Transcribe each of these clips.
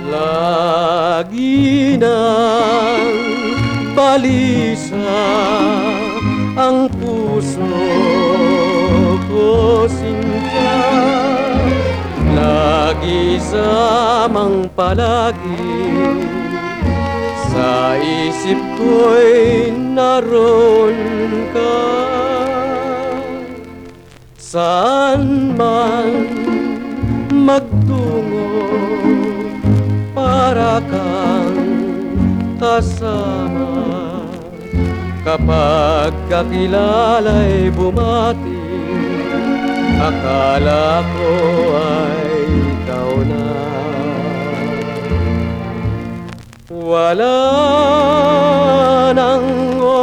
Lagi ng balisa ang puso ko, Sinta. Lagi sa mang palagi sa isip ko'y naroon ka. Saan man magtungo, para kang kasama. Kapag kakila'y bumati, akala ko ay ikaw na. Wala nang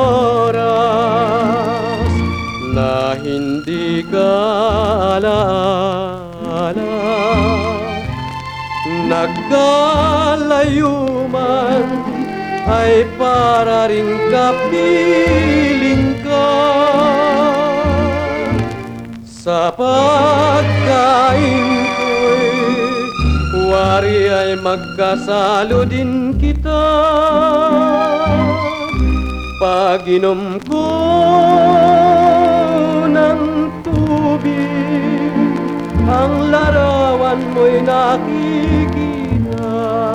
oras na hindi ka alaala. Nagkalayo man ay para rin kapiling ka. Sa pagkain ko'y wari ay magkasalo din kita. Pag-inom ko ng tubig, ang larawan mo'y nakikita.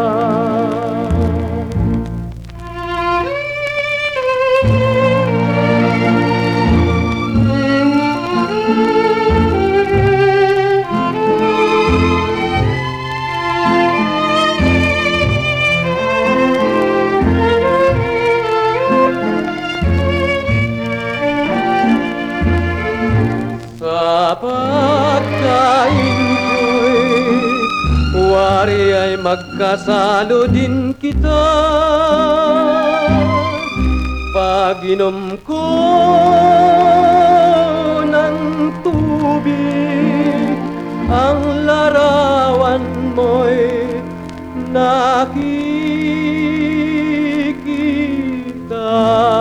Sa pagkain ko'y wari ay magkasalo din kita. Pag-inom ko ng tubig, ang larawan mo'y nakikita.